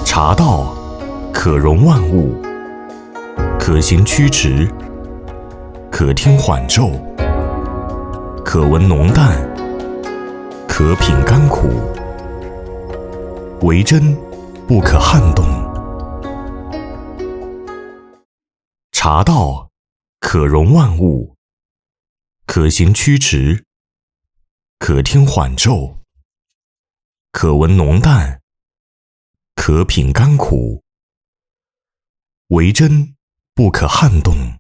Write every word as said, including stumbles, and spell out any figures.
茶道可容万物，可行曲直，可听缓骤，可闻浓淡，可品甘苦，为真不可撼动。茶道可容万物，可行曲直，可听缓骤，可闻浓淡，可品甘苦，为真不可撼动。